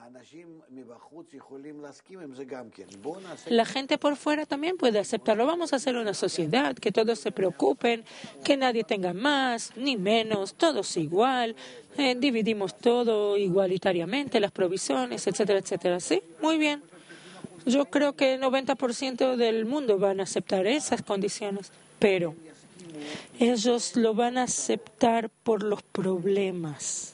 La gente por fuera también puede aceptarlo. Vamos a hacer una sociedad, que todos se preocupen, que nadie tenga más ni menos, todos igual, eh, dividimos todo igualitariamente, las provisiones, etcétera, etcétera. ¿Sí? Muy bien. Yo creo que el noventa por ciento del mundo van a aceptar esas condiciones, pero ellos lo van a aceptar por los problemas.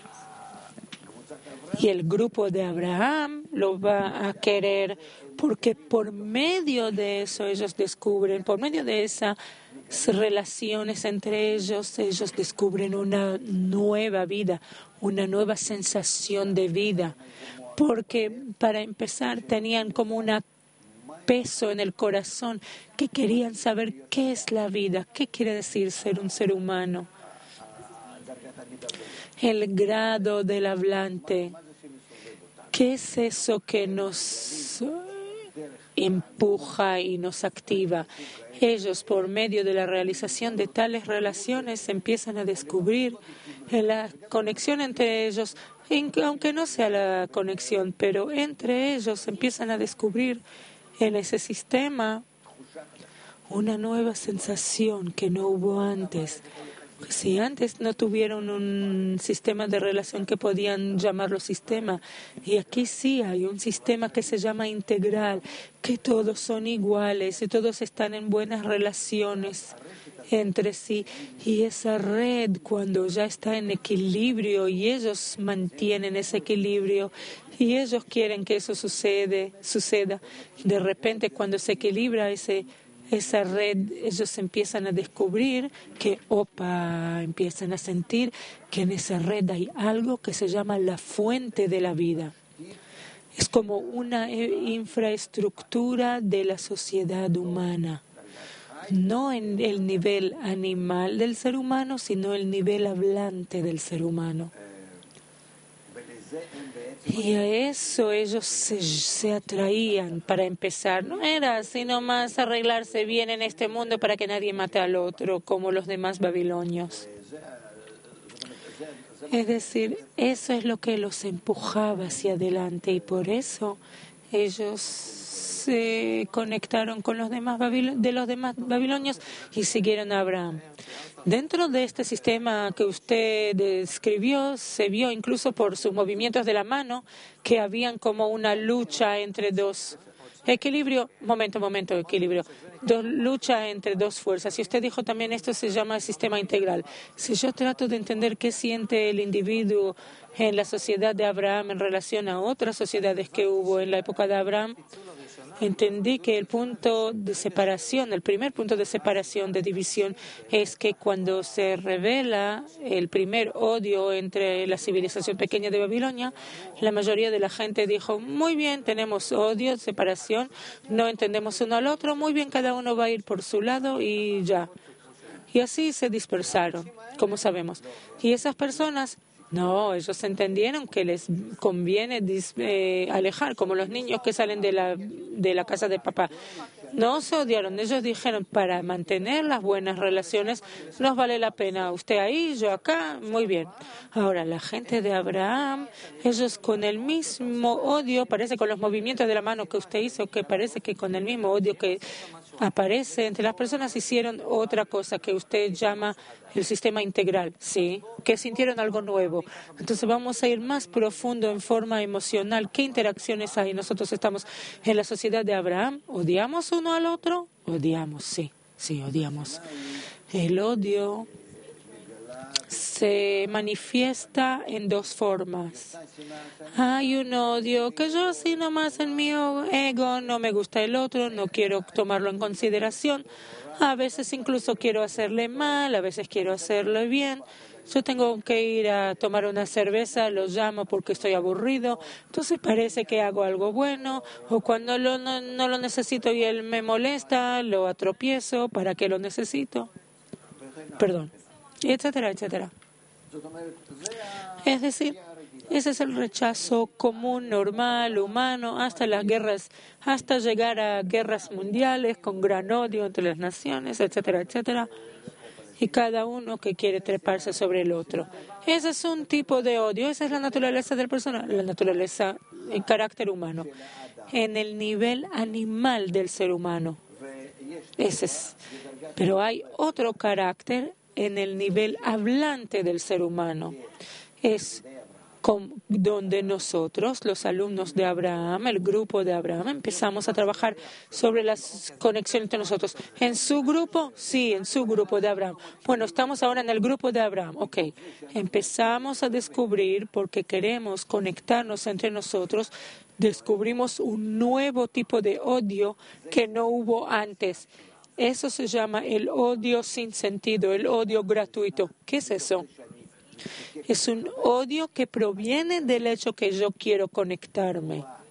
Y el grupo de Abraham lo va a querer porque por medio de eso ellos descubren, por medio de esas relaciones entre ellos, ellos descubren una nueva vida, una nueva sensación de vida. Porque para empezar tenían como una peso en el corazón, que querían saber qué es la vida, qué quiere decir ser un ser humano. El grado del hablante, ¿qué es eso que nos empuja y nos activa? Ellos, por medio de la realización de tales relaciones, empiezan a descubrir la conexión entre ellos, aunque no sea la conexión, pero entre ellos empiezan a descubrir en ese sistema una nueva sensación que no hubo antes. Si antes no tuvieron un sistema de relación que podían llamarlo sistema, y aquí sí hay un sistema que se llama integral, que todos son iguales y todos están en buenas relaciones entre sí, y esa red, cuando ya está en equilibrio y ellos mantienen ese equilibrio y ellos quieren que eso sucede, suceda, de repente cuando se equilibra ese esa red, ellos empiezan a descubrir que, opa, empiezan a sentir que en esa red hay algo que se llama la fuente de la vida. Es como una infraestructura de la sociedad humana, no en el nivel animal del ser humano, sino el nivel hablante del ser humano. Y a eso ellos se, se atraían para empezar. No era sino más arreglarse bien en este mundo para que nadie mate al otro, como los demás babilonios. Es decir, eso es lo que los empujaba hacia adelante, y por eso ellos se conectaron con los demás babil- de los demás babilonios y siguieron a Abraham. Dentro de este sistema que usted describió, se vio incluso por sus movimientos de la mano que habían como una lucha entre dos. Equilibrio, momento, momento, equilibrio. Dos, lucha entre dos fuerzas. Y usted dijo también esto se llama sistema integral. Si yo trato de entender qué siente el individuo en la sociedad de Abraham en relación a otras sociedades que hubo en la época de Abraham, entendí que el punto de separación, el primer punto de separación, de división, es que cuando se revela el primer odio entre la civilización pequeña de Babilonia, la mayoría de la gente dijo, muy bien, tenemos odio, separación, no entendemos uno al otro, muy bien, cada uno va a ir por su lado y ya. Y así se dispersaron, como sabemos. Y esas personas... No, ellos entendieron que les conviene dis, eh, alejar, como los niños que salen de la, de la casa de papá. No se odiaron, ellos dijeron, para mantener las buenas relaciones nos vale la pena. Usted ahí, yo acá, muy bien. Ahora, la gente de Abraham, ellos con el mismo odio, parece con los movimientos de la mano que usted hizo, que parece que con el mismo odio que aparece entre las personas, hicieron otra cosa que usted llama el sistema integral, sí, que sintieron algo nuevo. Entonces vamos a ir más profundo en forma emocional. ¿Qué interacciones hay? Nosotros estamos en la sociedad de Abraham. ¿Odiamos uno al otro? Odiamos, sí, sí, odiamos. El odio se manifiesta en dos formas. Hay un odio que yo así nomás en mi ego, no me gusta el otro, no quiero tomarlo en consideración. A veces incluso quiero hacerle mal, a veces quiero hacerle bien. Yo tengo que ir a tomar una cerveza, lo llamo porque estoy aburrido, entonces parece que hago algo bueno, o cuando lo, no, no lo necesito y él me molesta, lo atropiezo, ¿para qué lo necesito? Perdón, etcétera, etcétera. Es decir, ese es el rechazo común, normal, humano, hasta las guerras, hasta llegar a guerras mundiales con gran odio entre las naciones, etcétera, etcétera. Y cada uno que quiere treparse sobre el otro. Ese es un tipo de odio, esa es la naturaleza del personal, la naturaleza, el carácter humano. En el nivel animal del ser humano. Ese es. Pero hay otro carácter en el nivel hablante del ser humano. Es con, donde nosotros, los alumnos de Abraham, el grupo de Abraham, empezamos a trabajar sobre las conexiones entre nosotros. ¿En su grupo? Sí, en su grupo de Abraham. Bueno, estamos ahora en el grupo de Abraham. Ok, empezamos a descubrir, porque queremos conectarnos entre nosotros, descubrimos un nuevo tipo de odio que no hubo antes. Eso se llama el odio sin sentido, el odio gratuito. ¿Qué es eso? Es un odio que proviene del hecho que yo quiero conectarme.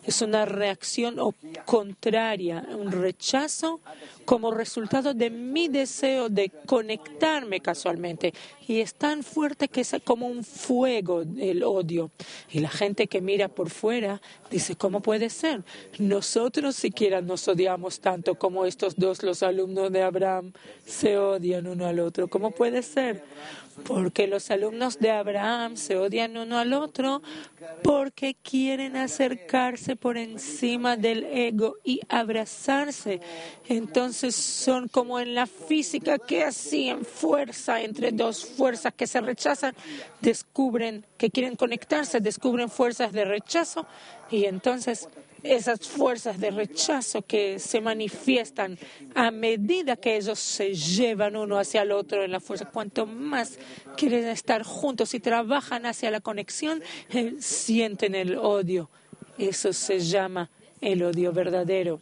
Es una reacción contraria, un rechazo como resultado de mi deseo de conectarme casualmente. Y es tan fuerte que es como un fuego el odio. Y la gente que mira por fuera dice, ¿cómo puede ser? Nosotros siquiera nos odiamos tanto como estos dos, los alumnos de Abraham, se odian uno al otro. ¿Cómo puede ser? Porque los alumnos de Abraham se odian uno al otro porque quieren acercarse por encima del ego y abrazarse. Entonces son como en la física que así en fuerza, entre dos fuerzas que se rechazan, descubren que quieren conectarse, descubren fuerzas de rechazo y entonces esas fuerzas de rechazo que se manifiestan a medida que ellos se llevan uno hacia el otro en la fuerza. Cuanto más quieren estar juntos y trabajan hacia la conexión, eh, sienten el odio. Eso se llama el odio verdadero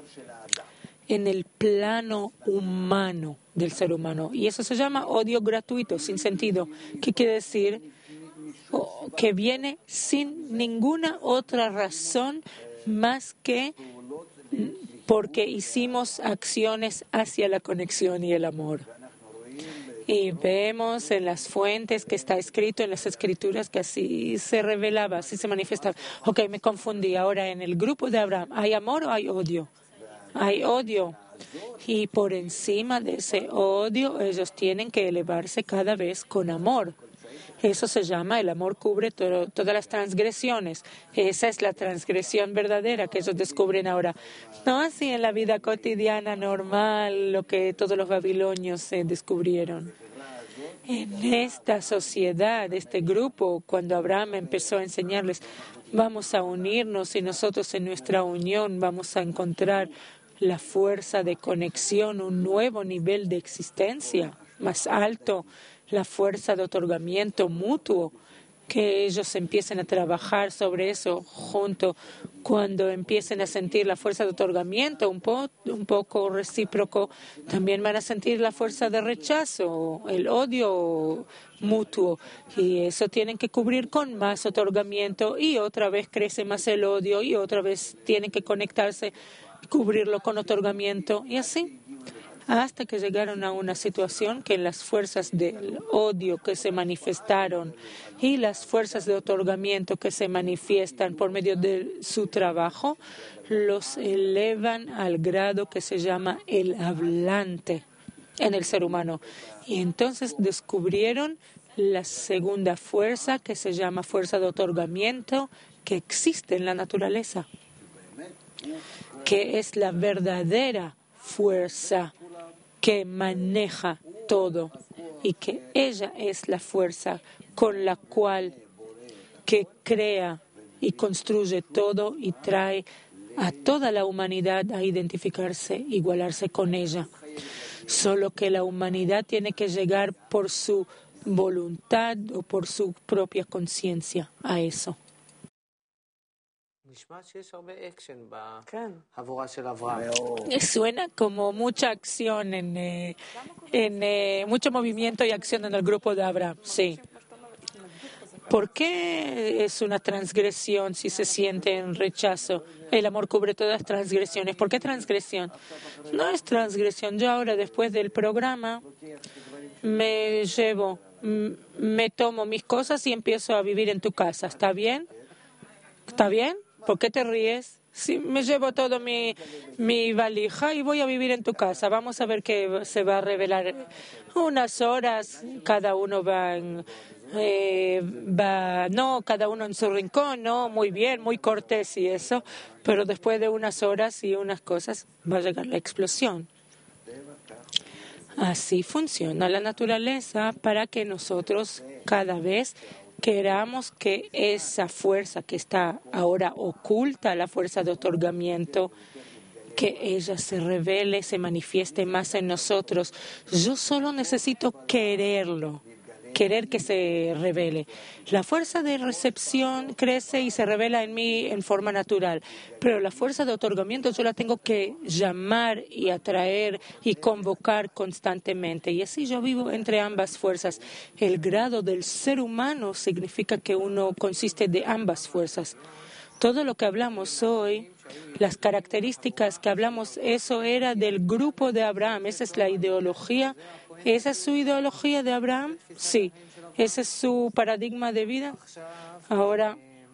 en el plano humano del ser humano. Y eso se llama odio gratuito, sin sentido. ¿Qué quiere decir? O, que viene sin ninguna otra razón más que porque hicimos acciones hacia la conexión y el amor. Y vemos en las fuentes que está escrito en las escrituras que así se revelaba, así se manifestaba. Ok, me confundí. Ahora, en el grupo de Abraham, ¿hay amor o hay odio? Hay odio. Y por encima de ese odio, ellos tienen que elevarse cada vez con amor. Eso se llama el amor cubre todo, todas las transgresiones. Esa es la transgresión verdadera que ellos descubren ahora. No así en la vida cotidiana normal, lo que todos los babilonios eh, descubrieron. En esta sociedad, este grupo, cuando Abraham empezó a enseñarles, vamos a unirnos y nosotros en nuestra unión vamos a encontrar la fuerza de conexión, un nuevo nivel de existencia más alto, la fuerza de otorgamiento mutuo, que ellos empiecen a trabajar sobre eso junto cuando empiecen a sentir la fuerza de otorgamiento un, po, un poco recíproco, también van a sentir la fuerza de rechazo, el odio mutuo, y eso tienen que cubrir con más otorgamiento y otra vez crece más el odio y otra vez tienen que conectarse, cubrirlo con otorgamiento y así. Hasta que llegaron a una situación que las fuerzas del odio que se manifestaron y las fuerzas de otorgamiento que se manifiestan por medio de su trabajo los elevan al grado que se llama el hablante en el ser humano. Y entonces descubrieron la segunda fuerza que se llama fuerza de otorgamiento que existe en la naturaleza, que es la verdadera fuerza que maneja todo y que ella es la fuerza con la cual que crea y construye todo y trae a toda la humanidad a identificarse, igualarse con ella. Solo que la humanidad tiene que llegar por su voluntad o por su propia conciencia a eso. Suena como mucha acción, en, eh, en eh, mucho movimiento y acción en el grupo de Abraham. Sí. ¿Por qué es una transgresión si se siente en rechazo? El amor cubre todas las transgresiones. ¿Por qué transgresión? No es transgresión. Yo ahora, después del programa, me llevo, me tomo mis cosas y empiezo a vivir en tu casa. ¿Está bien? ¿Está bien? ¿Por qué te ríes? Sí, me llevo todo mi, mi valija y voy a vivir en tu casa. Vamos a ver qué se va a revelar. Unas horas, cada uno va en, eh, va, no, cada uno en su rincón, no, muy bien, muy cortés y eso, pero después de unas horas y unas cosas va a llegar la explosión. Así funciona la naturaleza para que nosotros cada vez queramos que esa fuerza que está ahora oculta, la fuerza de otorgamiento, que ella se revele, se manifieste más en nosotros. Yo solo necesito quererlo, querer que se revele. La fuerza de recepción crece y se revela en mí en forma natural, pero la fuerza de otorgamiento yo la tengo que llamar y atraer y convocar constantemente. Y así yo vivo entre ambas fuerzas. El grado del ser humano significa que uno consiste de ambas fuerzas. Todo lo que hablamos hoy, las características que hablamos, eso era del grupo de Abraham. Esa es la ideología. ¿Esa es su ideología de Abraham? Sí. ¿Ese es su paradigma de vida? Ahora,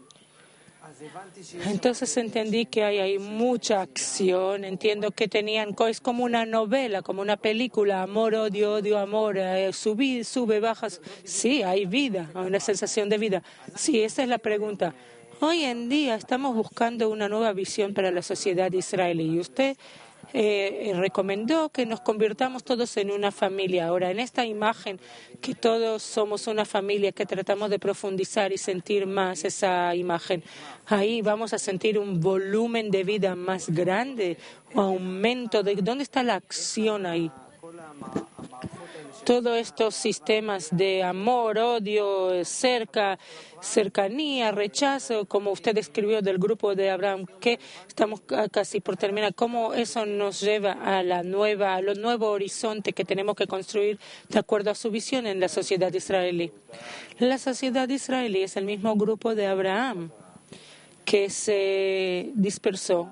entonces entendí que hay, hay mucha acción. Entiendo que tenían, es como una novela, como una película, amor, odio, odio, amor, eh, sube, sube, bajas. Sí, hay vida, hay una sensación de vida. Sí, esa es la pregunta. Hoy en día estamos buscando una nueva visión para la sociedad israelí y usted eh, recomendó que nos convirtamos todos en una familia. Ahora, en esta imagen que todos somos una familia, que tratamos de profundizar y sentir más esa imagen, ahí vamos a sentir un volumen de vida más grande, o aumento de... ¿Dónde está la acción ahí? Todos estos sistemas de amor, odio, cerca, cercanía, rechazo, como usted escribió del grupo de Abraham, que estamos casi por terminar, cómo eso nos lleva a la nueva, a lo nuevo horizonte que tenemos que construir de acuerdo a su visión en la sociedad israelí. La sociedad israelí es el mismo grupo de Abraham que se dispersó,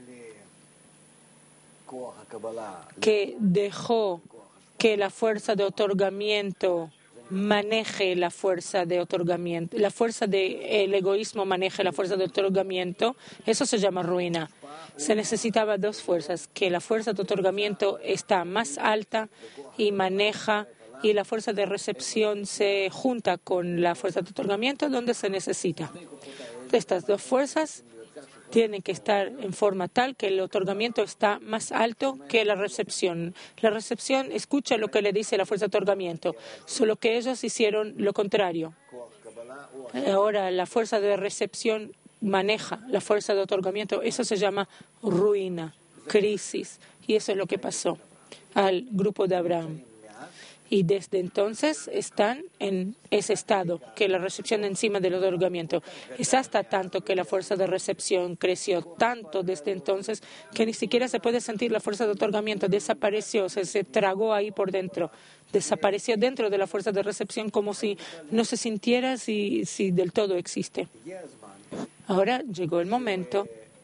que dejó que la fuerza de otorgamiento maneje la fuerza de otorgamiento, la fuerza del egoísmo maneje la fuerza de otorgamiento. Eso se llama ruina. Se necesitaba dos fuerzas, que la fuerza de otorgamiento está más alta y maneja, y la fuerza de recepción se junta con la fuerza de otorgamiento donde se necesita. Estas dos fuerzas tienen que estar en forma tal que el otorgamiento está más alto que la recepción. La recepción escucha lo que le dice la fuerza de otorgamiento, solo que ellos hicieron lo contrario. Ahora la fuerza de recepción maneja la fuerza de otorgamiento. Eso se llama ruina, crisis, y eso es lo que pasó al grupo de Abraham. Y desde entonces están en ese estado, que la recepción encima del otorgamiento. Es hasta tanto que la fuerza de recepción creció tanto desde entonces que ni siquiera se puede sentir la fuerza de otorgamiento. Desapareció, se, se tragó ahí por dentro. Desapareció dentro de la fuerza de recepción como si no se sintiera si, si del todo existe. Ahora llegó el momento,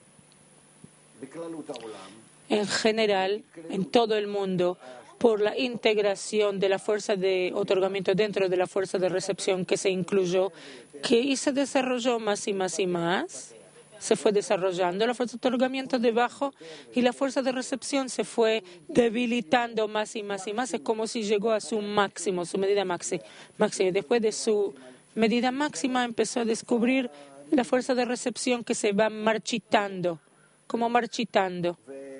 en general, en todo el mundo, por la integración de la fuerza de otorgamiento dentro de la fuerza de recepción que se incluyó, que y se desarrolló más y más y más. Se fue desarrollando la fuerza de otorgamiento debajo y la fuerza de recepción se fue debilitando más y más y más. Es como si llegó a su máximo, su medida máxima. Después de su medida máxima empezó a descubrir la fuerza de recepción que se va marchitando, como marchitando.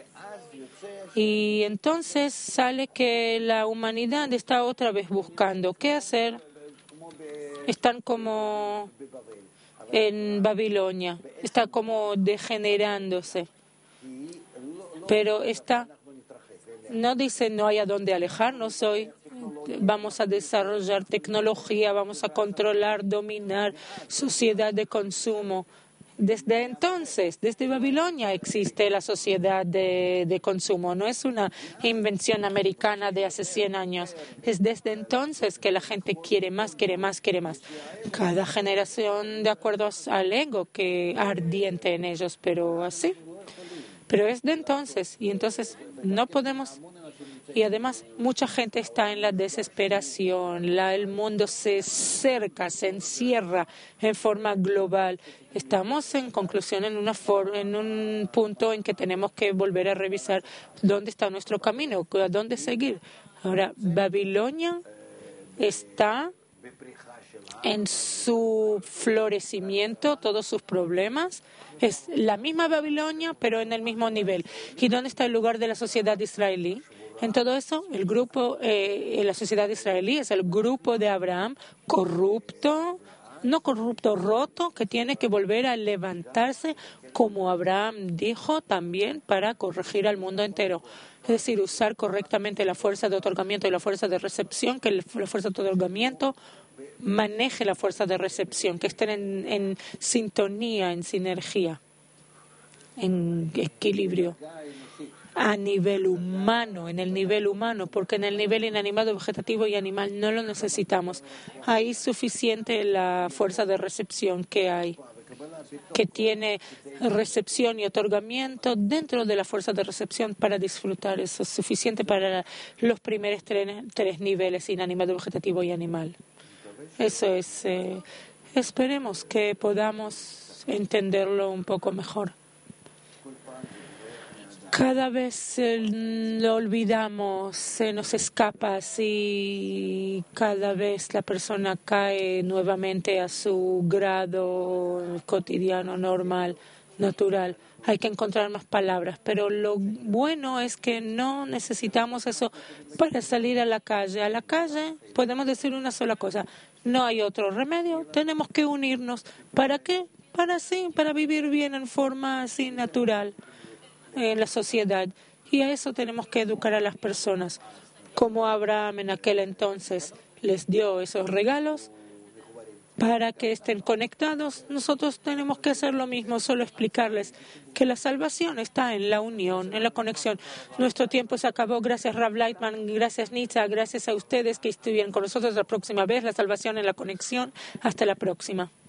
Y entonces sale que la humanidad está otra vez buscando qué hacer. Están como en Babilonia, está como degenerándose. Pero está, no dice no hay a dónde alejarnos hoy. Vamos a desarrollar tecnología, vamos a controlar, dominar sociedad de consumo. Desde entonces, desde Babilonia existe la sociedad de, de consumo. No es una invención americana de hace cien años. Es desde entonces que la gente quiere más, quiere más, quiere más. Cada generación de acuerdo al ego que ardiente en ellos, pero así. Pero es de entonces. Y entonces no podemos... Y además, mucha gente está en la desesperación. La, el mundo se cerca, se encierra en forma global. Estamos, en conclusión, en, una for, en un punto en que tenemos que volver a revisar dónde está nuestro camino, a dónde seguir. Ahora, Babilonia está en su florecimiento, todos sus problemas. Es la misma Babilonia, pero en el mismo nivel. ¿Y dónde está el lugar de la sociedad israelí? En todo eso, el grupo, eh, la sociedad israelí es el grupo de Abraham corrupto, no corrupto, roto, que tiene que volver a levantarse, como Abraham dijo también, para corregir al mundo entero. Es decir, usar correctamente la fuerza de otorgamiento y la fuerza de recepción, que la fuerza de otorgamiento maneje la fuerza de recepción, que estén en, en sintonía, en sinergia, en equilibrio. A nivel humano, en el nivel humano, porque en el nivel inanimado, vegetativo y animal no lo necesitamos. Hay suficiente la fuerza de recepción que hay. que tiene recepción y otorgamiento dentro de la fuerza de recepción para disfrutar. Eso es suficiente para los primeros tres, tres niveles, inanimado, vegetativo y animal. Eso es. Eh, esperemos que podamos entenderlo un poco mejor. Cada vez eh, lo olvidamos, se nos escapa y cada vez la persona cae nuevamente a su grado cotidiano, normal, natural. Hay que encontrar más palabras, pero lo bueno es que no necesitamos eso para salir a la calle. A la calle podemos decir una sola cosa: no hay otro remedio, tenemos que unirnos. ¿Para qué? Para sí, para vivir bien en forma así natural en la sociedad, y a eso tenemos que educar a las personas. Como Abraham en aquel entonces les dio esos regalos para que estén conectados, nosotros tenemos que hacer lo mismo, solo explicarles que la salvación está en la unión, en la conexión. Nuestro tiempo se acabó. Gracias, Rav Lightman, gracias, Nitza, gracias a ustedes que estuvieron con nosotros la próxima vez. La salvación en la conexión. Hasta la próxima.